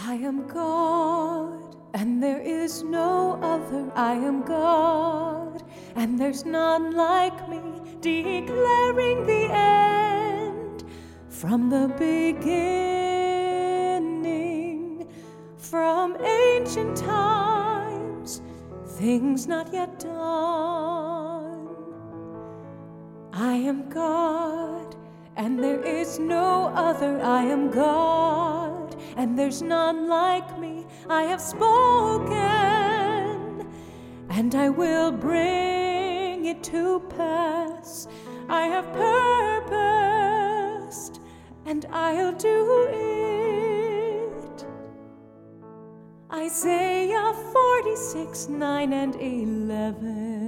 I am God, and there is no other. I am God, and there's none like me, declaring the end from the beginning, from ancient times, things not yet done. I am God, and there is no other. I am God, and there's none like me. I have spoken, and I will bring it to pass. I have purposed, and I'll do it. Isaiah 46:9 and 11.